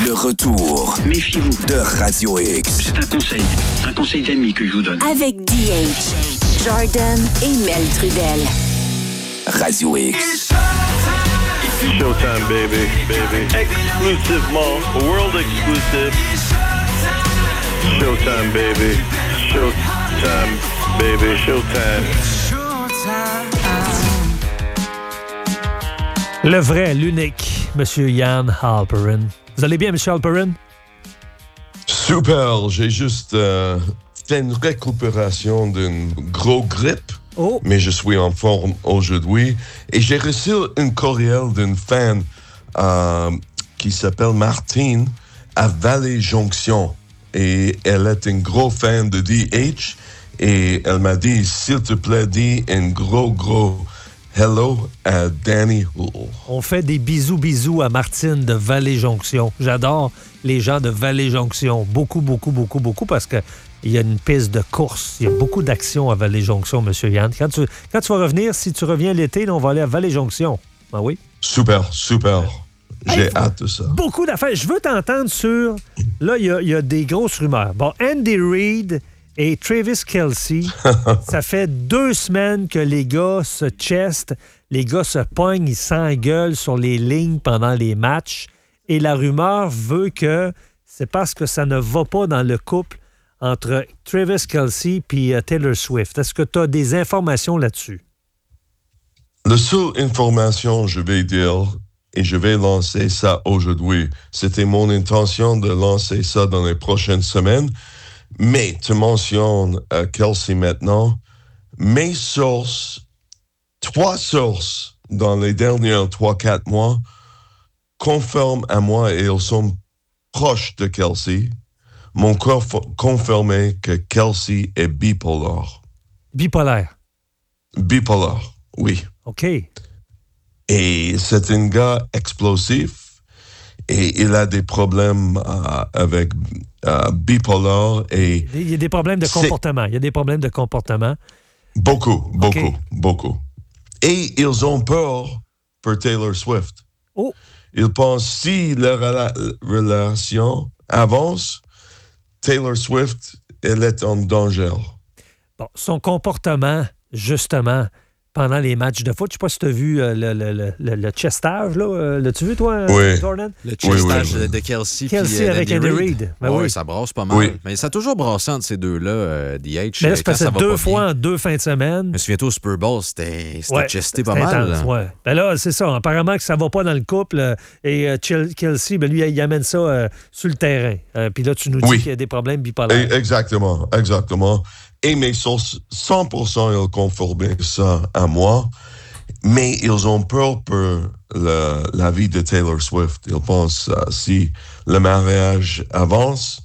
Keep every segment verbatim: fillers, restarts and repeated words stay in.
Le retour. Méfiez-vous. De Radio X. C'est un conseil. Un conseil d'amis que je vous donne. Avec D H, Jordan et Mel Trudel. Radio X. Showtime, baby, baby. Exclusivement, world exclusive. Showtime, baby. Showtime, baby. Showtime. Le vrai, l'unique, Monsieur Yann Halperin. Vous allez bien, M. Halperin? Super. J'ai juste euh, fait une récupération d'une grosse grippe. Oh. Mais je suis en forme aujourd'hui. Et j'ai reçu une courriel d'une fan euh, qui s'appelle Martine à Vallée-Jonction. Et elle est une grosse fan de D H. Et elle m'a dit, s'il te plaît, dis un gros, gros hello à Danny Hull. On fait des bisous, bisous à Martine de Vallée-Jonction. J'adore les gens de Vallée-Jonction. Beaucoup, beaucoup, beaucoup, beaucoup, parce que il y a une piste de course. Il y a beaucoup d'actions à Vallée-Jonction, M. Yann. Quand tu, quand tu vas revenir, si tu reviens l'été, là, on va aller à Vallée-Jonction. Ah oui? Super, super. J'ai hey, hâte de ça. Beaucoup d'affaires. Je veux t'entendre sur... Là, il y a, il y a des grosses rumeurs. Bon, Andy Reid et Travis Kelce, ça fait deux semaines que les gars se chestent, les gars se pognent, ils s'engueulent sur les lignes pendant les matchs. Et la rumeur veut que c'est parce que ça ne va pas dans le couple entre Travis Kelce et uh, Taylor Swift. Est-ce que tu as des informations là-dessus? La seule information, je vais dire, et je vais lancer ça aujourd'hui, c'était mon intention de lancer ça dans les prochaines semaines, mais tu mentionnes uh, Kelce maintenant. Mes sources, trois sources dans les derniers trois quatre mois confirment à moi, et ils sont proches de Kelce, m'ont conf- confirmé que Kelce est bipolaire. Bipolaire? Bipolaire, oui. OK. Et c'est un gars explosif et il a des problèmes euh, avec euh, bipolaire. Et il y a des problèmes de comportement. Il y a des problèmes de comportement. Beaucoup, beaucoup, okay. beaucoup. Et ils ont peur pour Taylor Swift. Oh. Ils pensent si leur rela- relation avance, Taylor Swift, elle est en danger. Bon, son comportement, justement, pendant les matchs de foot, je ne sais pas si tu as vu euh, le, le, le, le chestage, là. Euh, l'as-tu vu, toi, oui. Jordan? Le chestage oui, oui, oui. de Kelce. Kelce puis, avec Andy Reid. Ben oui, oui, ça brasse pas mal. Oui. Mais ça a toujours brassé entre ces deux-là, euh, D H. Mais là, c'est passé deux fois bien. en deux fins de semaine. Je me souviens au Super Bowl, c'était, c'était ouais, chesté pas c'était mal. Intense, ouais. Ben là, c'est ça. Apparemment que ça va pas dans le couple. Euh, et euh, Kelce, ben lui, il amène ça euh, sur le terrain. Euh, Puis là, tu nous dis oui. qu'il y a des problèmes bipolaires. Et, exactement, exactement. Et mes sources, cent pour cent, ils confirment ça à moi. Mais ils ont peur pour le, la vie de Taylor Swift. Ils pensent uh, si le mariage avance,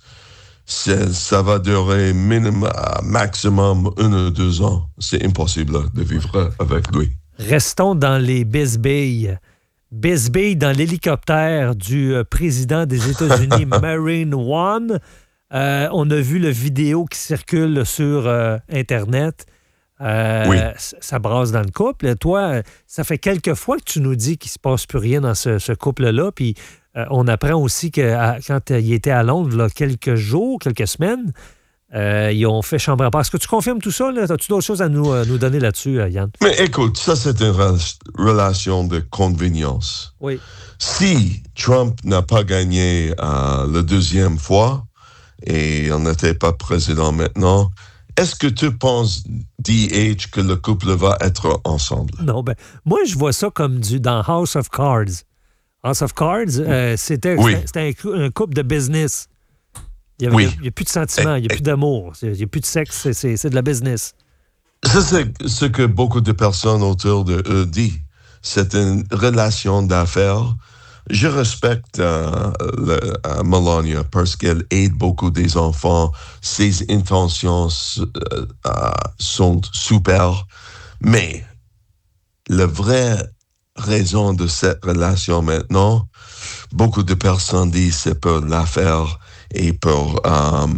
ça va durer minimum, uh, maximum un ou deux ans. C'est impossible de vivre avec lui. Restons dans les bisbilles. Bisbilles dans l'hélicoptère du euh, président des États-Unis, Marine One. Euh, on a vu la vidéo qui circule sur euh, Internet. Euh, oui. Ça brasse dans le couple. Toi, ça fait quelques fois que tu nous dis qu'il ne se passe plus rien dans ce, ce couple-là. Puis euh, on apprend aussi que à, quand il était à Londres, là, quelques jours, quelques semaines, euh, ils ont fait chambre à part. Est-ce que tu confirmes tout ça? Là? As-tu d'autres choses à nous, euh, nous donner là-dessus, euh, Yann? Mais écoute, ça, c'est une re- relation de convenience. Oui. Si Trump n'a pas gagné euh, la deuxième fois et on n'était pas président maintenant, est-ce que tu penses, D H, que le couple va être ensemble? Non, ben, moi, je vois ça comme du dans House of Cards. House of Cards, euh, c'était, oui. c'était, c'était un, un couple de business. Il n'y oui. a, a plus de sentiments, il n'y a plus d'amour, il n'y a plus de sexe, c'est, c'est, c'est de la business. Ça, c'est ce que beaucoup de personnes autour de eux disent. C'est une relation d'affaires. Je respecte euh, le, euh, Melania parce qu'elle aide beaucoup des enfants. Ses intentions euh, euh, sont super. Mais la vraie raison de cette relation maintenant, beaucoup de personnes disent c'est pour l'affaire et pour euh,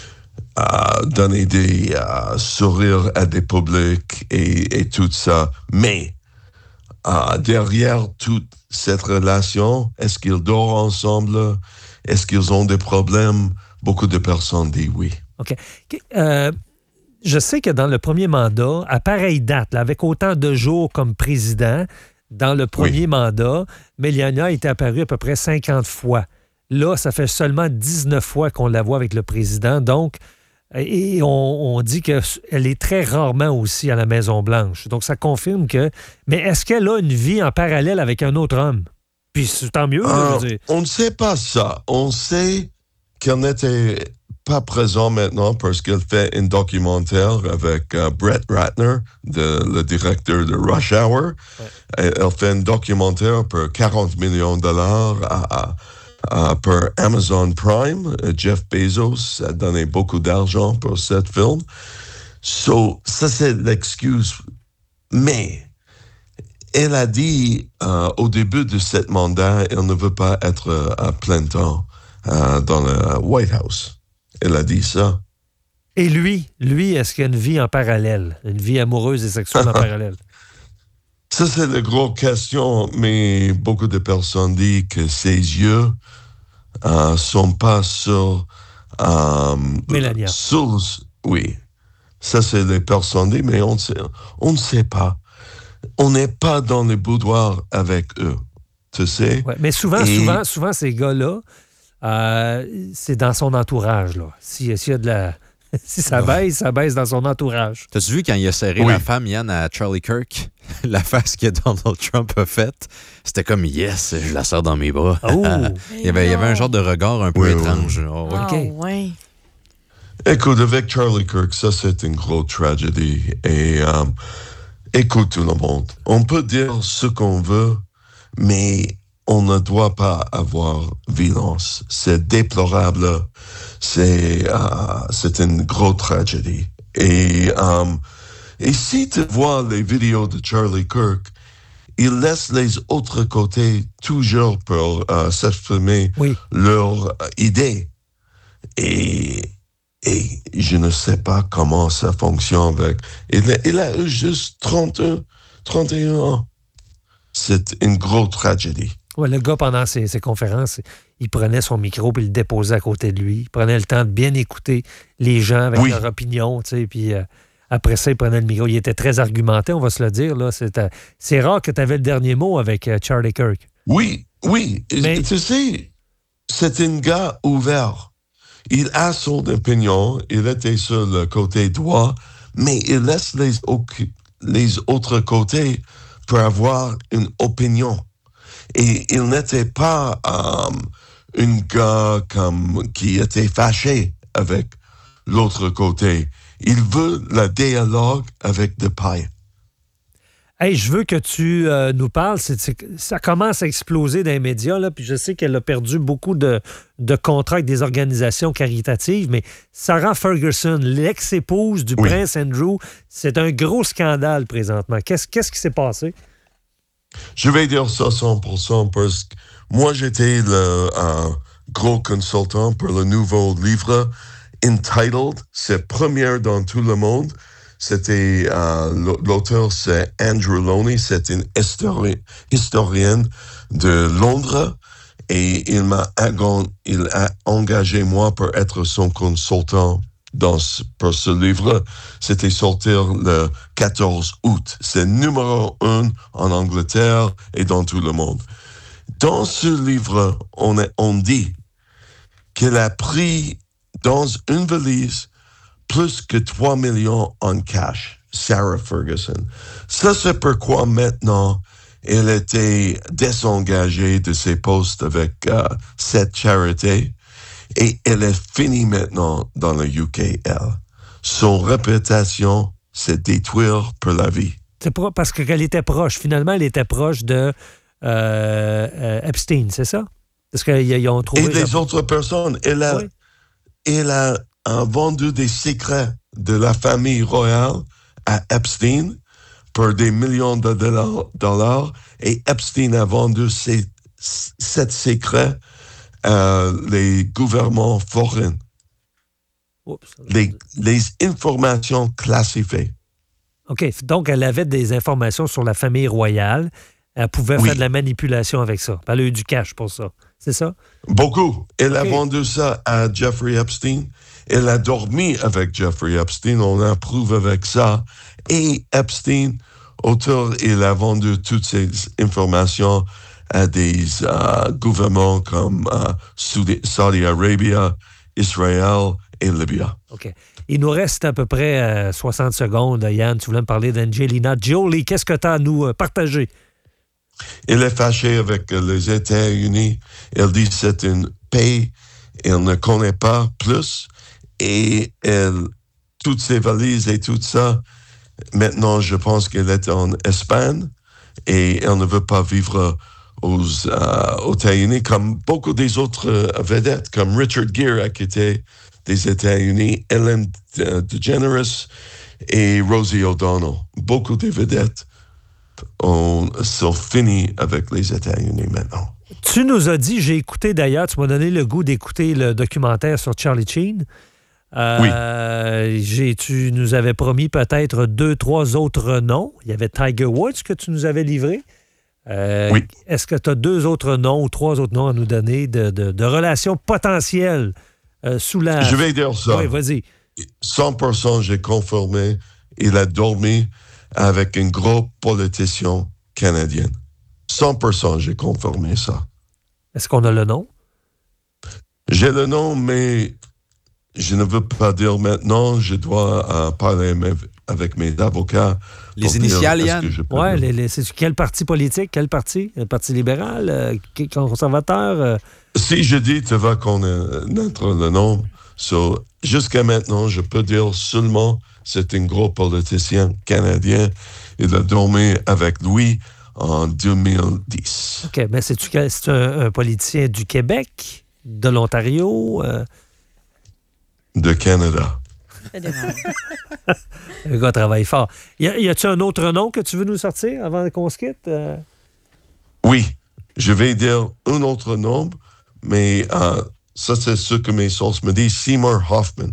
euh, donner des euh, sourires à des publics et, et tout ça. Mais euh, derrière toute cette relation, est-ce qu'ils dorment ensemble? Est-ce qu'ils ont des problèmes? Beaucoup de personnes disent oui. OK. Euh, je sais que dans le premier mandat, à pareille date, là, avec autant de jours comme président, dans le premier oui. mandat, Melania est apparue à peu près cinquante fois. Là, ça fait seulement dix-neuf fois qu'on la voit avec le président. Donc, et on, on dit qu'elle est très rarement aussi à la Maison-Blanche. Donc, ça confirme que... Mais est-ce qu'elle a une vie en parallèle avec un autre homme? Puis, c'est tant mieux, euh, je veux dire. On ne sait pas ça. On sait qu'elle n'était pas présente maintenant parce qu'elle fait un documentaire avec uh, Brett Ratner, de, le directeur de Rush Hour. Ouais. Elle fait un documentaire pour quarante millions de dollars à... à Uh, pour Amazon Prime. Uh, Jeff Bezos a donné beaucoup d'argent pour ce film. So, ça, c'est l'excuse. Mais, elle a dit uh, au début de ce mandat, elle ne veut pas être uh, à plein temps uh, dans le White House. Elle a dit ça. Et lui, lui, est-ce qu'il a une vie en parallèle? Une vie amoureuse et sexuelle en parallèle? Ça, c'est la grosse question, mais beaucoup de personnes disent que ses yeux ne uh, sont pas sur... Um, Melania. Sur, oui. Ça, c'est les personnes disent, mais on ne sait, on ne sait pas. On n'est pas dans les boudoirs avec eux, tu sais. Ouais, mais souvent, Et... souvent, souvent, ces gars-là, euh, c'est dans son entourage, là. S'il, s'il y a de la... Si ça ouais. baisse, ça baisse dans son entourage. T'as-tu vu quand il a serré oui. la femme, Yann, à Charlie Kirk? La face que Donald Trump a faite, c'était comme « Yes, je la serre dans mes bras. Oh. » il, y avait, il y avait un genre de regard un peu oui, étrange. Oui. Oh, oui. Okay. Oh, ouais. Écoute, avec Charlie Kirk, ça, c'est une grosse tragédie. Et um, écoute tout le monde, on peut dire ce qu'on veut, mais on ne doit pas avoir violence. C'est déplorable. C'est, uh, c'est une grosse tragédie. Et, um, et si tu vois les vidéos de Charlie Kirk, il laisse les autres côtés toujours pour uh, s'exprimer oui. leurs idées. Et, et je ne sais pas comment ça fonctionne avec... Il a, il a eu juste trente, trente et un ans. C'est une grosse tragédie. Ouais, le gars, pendant ses, ses conférences, il prenait son micro puis il le déposait à côté de lui. Il prenait le temps de bien écouter les gens avec oui. leur opinion, tu sais, puis euh, après ça, il prenait le micro. Il était très argumenté, on va se le dire. Là. C'est, euh, c'est rare que tu avais le dernier mot avec euh, Charlie Kirk. Oui, oui. Mais... Tu sais, c'est un gars ouvert. Il a son opinion, il était sur le côté droit, mais il laisse les, les autres côtés pour avoir une opinion. Et il n'était pas um, un gars comme, qui était fâché avec l'autre côté. Il veut le dialogue avec de paix. Hey, je veux que tu euh, nous parles. C'est, c'est, ça commence à exploser dans les médias, là, puis je sais qu'elle a perdu beaucoup de, de contrats avec des organisations caritatives, mais Sarah Ferguson, l'ex-épouse du oui. prince Andrew, c'est un gros scandale présentement. Qu'est-ce, qu'est-ce qui s'est passé? Je vais dire ça cent pour cent parce que moi, j'étais le euh, gros consultant pour le nouveau livre Entitled. C'est premier dans tout le monde. C'était, euh, l'auteur, c'est Andrew Loney. C'est une histori- historienne de Londres. Et il m'a il a engagé moi pour être son consultant dans ce, pour ce livre. C'était sortir le quatorze août. C'est numéro un en Angleterre et dans tout le monde. Dans ce livre, on, a, on dit qu'elle a pris dans une valise plus que trois millions en cash, Sarah Ferguson. Ça, c'est pourquoi maintenant, elle était désengagée de ses postes avec uh, cette charité. Et elle est finie maintenant dans le U K L. Son réputation, c'est détruire pour la vie. C'est pas parce qu'elle était proche. Finalement, elle était proche de euh, euh, Epstein, c'est ça? Parce qu'ils ont trouvé... Et des la... autres personnes. Elle a, oui. elle a vendu des secrets de la famille royale à Epstein pour des millions de dollars. dollars et Epstein a vendu ces, ces secrets Euh, les gouvernements forains, Oups. Les, les informations classifiées. OK. Donc, elle avait des informations sur la famille royale. elle pouvait Oui. faire de la manipulation avec ça. Elle a eu du cash pour ça. C'est ça? Beaucoup. Elle OK. a vendu ça à Jeffrey Epstein. Elle a dormi avec Jeffrey Epstein. On approuve avec ça. Et Epstein, auteur, il a vendu toutes ces informations à des euh, gouvernements comme euh, Saudi, Saudi Arabia, Israël et Libya. OK. Il nous reste à peu près euh, soixante secondes. Yann, tu voulais me parler d'Angelina Jolie. Qu'est-ce que tu as à nous euh, partager? Elle est fâchée avec euh, les États-Unis. Elle dit que c'est une paix. Elle ne connaît pas plus. Et elle, toutes ses valises et tout ça, maintenant, je pense qu'elle est en Espagne et elle ne veut pas vivre aux, euh, aux États-Unis comme beaucoup des autres euh, vedettes, comme Richard Gere a quitté des États-Unis, Ellen DeGeneres et Rosie O'Donnell. Beaucoup de vedettes ont, sont finies avec les États-Unis maintenant. Tu nous as dit, j'ai écouté d'ailleurs, tu m'as donné le goût d'écouter le documentaire sur Charlie Sheen. Euh, Oui. j'ai, tu nous avais promis peut-être deux, trois autres noms. Il y avait Tiger Woods que tu nous avais livré. Euh, Oui. Est-ce que tu as deux autres noms ou trois autres noms à nous donner de, de, de relations potentielles euh, sous la... Je vais dire ça. Oui, vas-y. cent pour cent, j'ai confirmé, il a dormi avec un gros politicien canadien. cent pour cent, j'ai confirmé ça. Est-ce qu'on a le nom? J'ai le nom, mais je ne veux pas dire maintenant. Je dois euh, parler avec mes avocats. Les initiales, Yann? Oui, les, les, c'est quel parti politique? Quel parti? Le Parti libéral? Euh, conservateur? Euh... Si je dis, tu vas connaître le nom. So, jusqu'à maintenant, je peux dire seulement c'est un gros politicien canadien. Il a dormi avec lui en deux mille dix. OK, mais c'est-tu, c'est un, un politicien du Québec, de l'Ontario? Euh... De Canada. Le gars travaille fort. Y, a, y a-tu un autre nom que tu veux nous sortir avant qu'on se quitte? Euh... Oui, je vais dire un autre nom, mais euh, ça, c'est ce que mes sources me disent. Seymour Hoffman.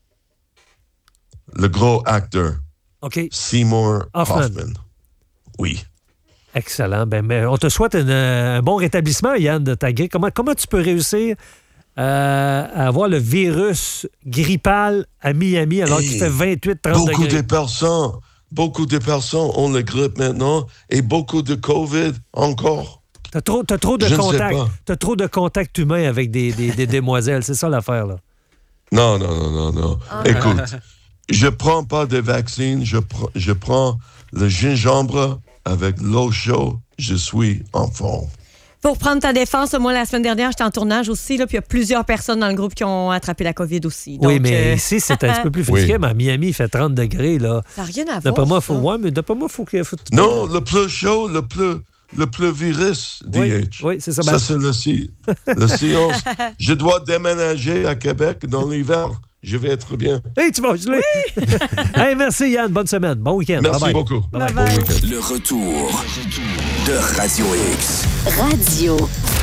Le gros acteur. OK. Seymour Hoffman. Hoffman. Oui. Excellent. Ben, mais on te souhaite une, un bon rétablissement, Yann, de ta grippe. Comment, comment tu peux réussir euh, à avoir le virus grippal à Miami alors qu'il fait vingt-huit trente Beaucoup degrés? de personnes, beaucoup de personnes ont le grippe maintenant et beaucoup de COVID encore. T'as trop, t'as trop de Je ne sais contacts. pas. T'as trop de contacts humains avec des, des, des demoiselles. C'est ça l'affaire, là. Non, non, non, non, non. Écoute, je prends pas de vaccine, je, pr- je prends le gingembre avec l'eau chaude, je suis en forme. Pour prendre ta défense, moi, la semaine dernière, j'étais en tournage aussi, là, puis il y a plusieurs personnes dans le groupe qui ont attrapé la COVID aussi. Donc, oui, mais euh, ici, c'est un petit peu plus frisqué, Oui. mais à Miami, il fait trente degrés, là. ça n'a rien à voir. D'après moi, faut, ça. ouais, mais d'après moi, faut que... Faut... Non, le plus chaud, le plus, le plus virus, D Oui, H. oui, c'est ça. Ça, Ben, c'est le, si- le science. Je dois déménager à Québec dans l'hiver. Je vais être bien. hey, tu vas geler! hey, merci, Yann. Bonne semaine. Bon week-end. Merci Bye-bye. beaucoup. Bye-bye. Bye-bye. Bon week-end. Le retour de Radio X. Radio